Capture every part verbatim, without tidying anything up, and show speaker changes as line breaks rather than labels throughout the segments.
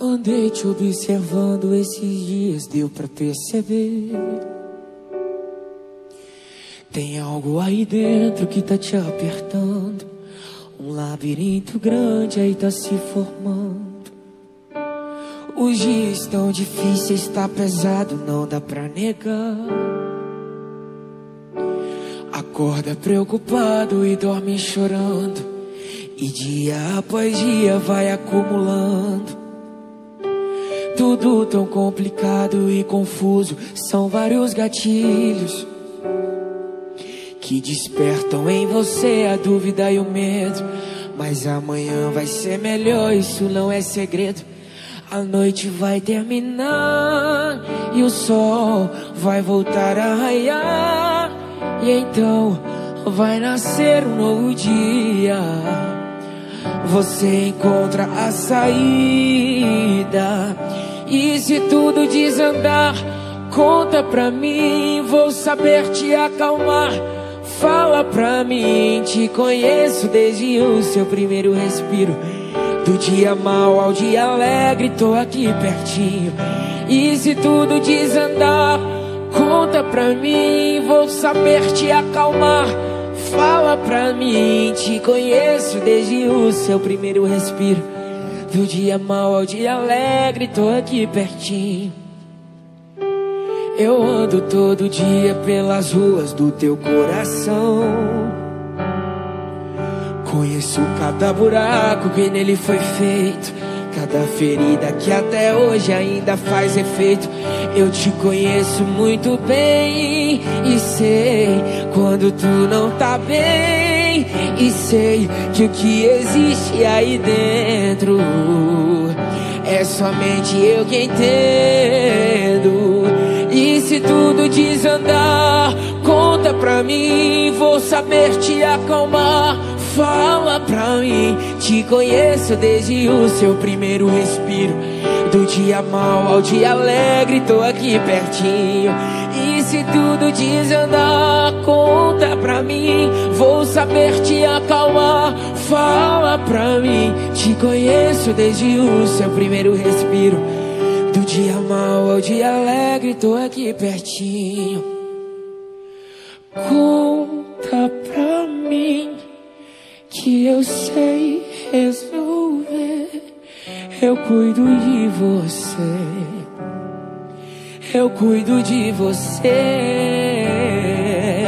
Andei te observando esses dias, deu pra perceber. Tem algo aí dentro que tá te apertando. Um labirinto grande aí tá se formando. Os dias estão difíceis, tá pesado, não dá pra negar. Acorda preocupado e dorme chorando, e dia após dia vai acumulando. Tudo tão complicado e confuso, são vários gatilhos que despertam em você a dúvida e o medo. Mas amanhã vai ser melhor, isso não é segredo. A noite vai terminar e o sol vai voltar a raiar, e então vai nascer um novo dia. Você encontra a saída. E se tudo desandar, conta pra mim, vou saber te acalmar. Fala pra mim, te conheço desde o seu primeiro respiro. Do dia mau ao dia alegre, tô aqui pertinho. E se tudo desandar, conta pra mim, vou saber te acalmar. Fala pra mim, te conheço desde o seu primeiro respiro. Do dia mau ao dia alegre, tô aqui pertinho. Eu ando todo dia pelas ruas do teu coração. Conheço cada buraco que nele foi feito, cada ferida que até hoje ainda faz efeito. Eu te conheço muito bem e sei quando tu não tá bem. E sei que o que existe aí dentro é somente eu que entendo. E se tudo desandar, conta pra mim, vou saber te acalmar. Fala pra mim, te conheço desde o seu primeiro respiro. Do dia mau ao dia alegre, tô aqui pertinho. E se tudo desandar, conta pra mim, vou saber te acalmar. Fala pra mim, te conheço desde o seu primeiro respiro. Do dia mau ao dia alegre, tô aqui pertinho. Conta pra mim que eu sei resolver. Eu cuido de você, eu cuido de você.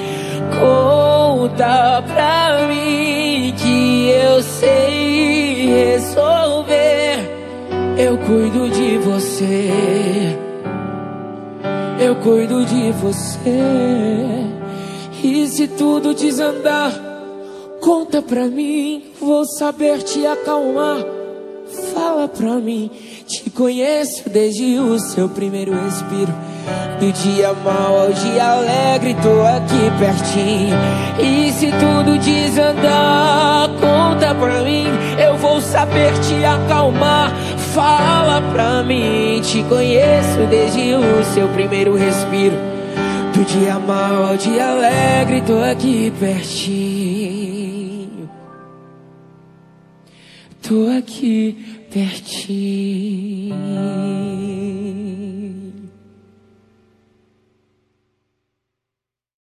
Conta pra mim que eu sei resolver. Eu cuido de você, eu cuido de você. E se tudo desandar, conta pra mim, vou saber te acalmar. Fala pra mim, te conheço desde o seu primeiro respiro. Do dia mau ao dia alegre, tô aqui pertinho. E se tudo desandar, conta pra mim, eu vou saber te acalmar. Fala pra mim, te conheço desde o seu primeiro respiro. Do dia mau ao dia alegre, tô aqui pertinho. Tô aqui pertinho.